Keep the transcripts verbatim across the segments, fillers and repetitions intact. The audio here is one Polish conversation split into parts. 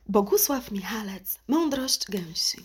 Bogusław Michalec, Mądrość gęsi.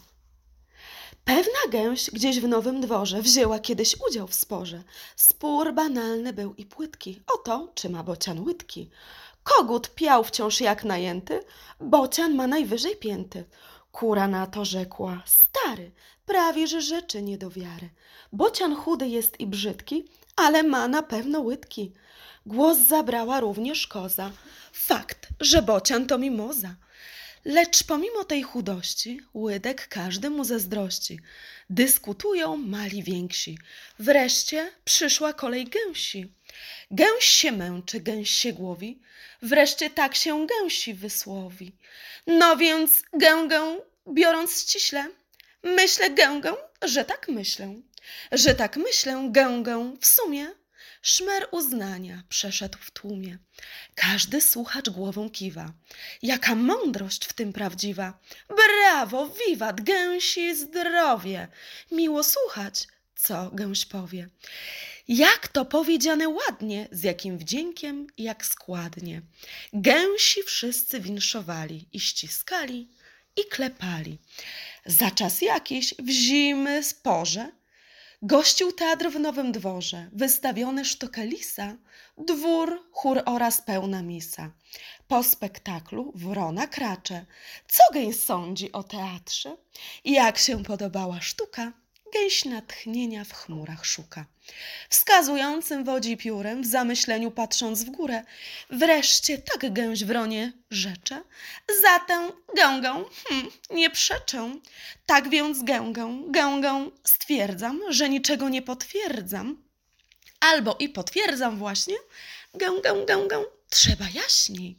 Pewna gęś gdzieś w nowym dworze wzięła kiedyś udział w sporze. Spór banalny był i płytki, o to, czy ma bocian łydki. Kogut piał wciąż jak najęty, bocian ma najwyżej pięty. Kura na to rzekła: stary, prawisz rzeczy nie do wiary. Bocian chudy jest i brzydki, ale ma na pewno łydki. Głos zabrała również koza. Fakt, że bocian to mimoza. Lecz pomimo tej chudości, łydek każdy mu zazdrości. Dyskutują mali więksi. Wreszcie przyszła kolej gęsi. Gęś się męczy, gęś się głowi. Wreszcie tak się gęsi wysłowi. No więc gęgę, biorąc ściśle, myślę gęgę, że tak myślę. Że tak myślę gęgę w sumie. Szmer uznania przeszedł w tłumie. Każdy słuchacz głową kiwa. Jaka mądrość w tym prawdziwa! Brawo, wiwat, gęsi zdrowie! Miło słuchać, co gęś powie. Jak to powiedziane ładnie, z jakim wdziękiem, jak składnie. Gęsi wszyscy winszowali i ściskali i klepali. Za czas jakiś w zimy porze gościł teatr w Nowym Dworze, wystawione sztukę lisa, dwór, chór oraz pełna misa. Po spektaklu wrona kracze. Co gęś sądzi o teatrze? Jak się podobała sztuka? Gęś natchnienia w chmurach szuka. Wskazującym wodzi piórem, w zamyśleniu patrząc w górę, wreszcie tak gęś wronie rzecze: za tę gęgę hm, nie przeczę. Tak więc gęgę, gęgę stwierdzam, że niczego nie potwierdzam. Albo i potwierdzam właśnie, gęgę, gęgę trzeba jaśniej.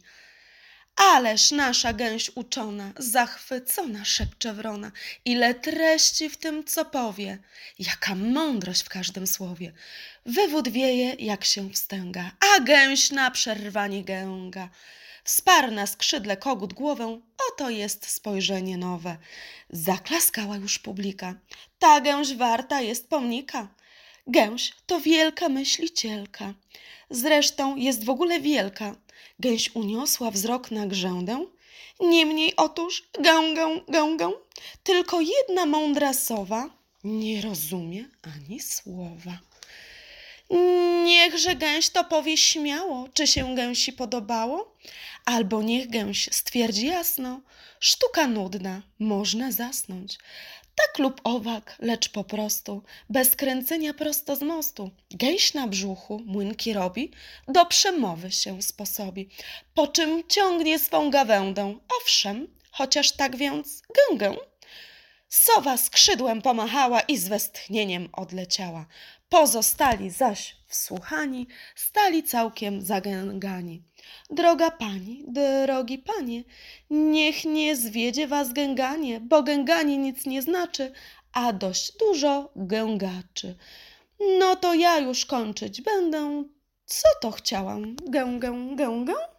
Ależ nasza gęś uczona, zachwycona, szepcze wrona. Ile treści w tym, co powie. Jaka mądrość w każdym słowie. Wywód wieje, jak się wstęga, a gęś na przerwanie gęga. Wsparł na skrzydle kogut głowę, oto jest spojrzenie nowe. Zaklaskała już publika. Ta gęś warta jest pomnika. Gęś to wielka myślicielka. Zresztą jest w ogóle wielka. Gęś uniosła wzrok na grzędę. Niemniej otóż gęgę, gęgę, tylko jedna mądra sowa nie rozumie ani słowa. Niechże gęś to powie śmiało, czy się gęsi podobało, albo niech gęś stwierdzi jasno: sztuka nudna, można zasnąć. Tak lub owak, lecz po prostu, bez kręcenia prosto z mostu. Gęś na brzuchu młynki robi, do przemowy się sposobi, po czym ciągnie swą gawędę. Owszem, chociaż tak więc gęgę. Sowa skrzydłem pomachała i z westchnieniem odleciała. Pozostali zaś wsłuchani stali całkiem zagęgani. Droga pani, drogi panie, niech nie zwiedzie was gęganie, bo gęganie nic nie znaczy, a dość dużo gęgaczy. No to ja już kończyć będę. Co to chciałam? Gęgę, gęgę?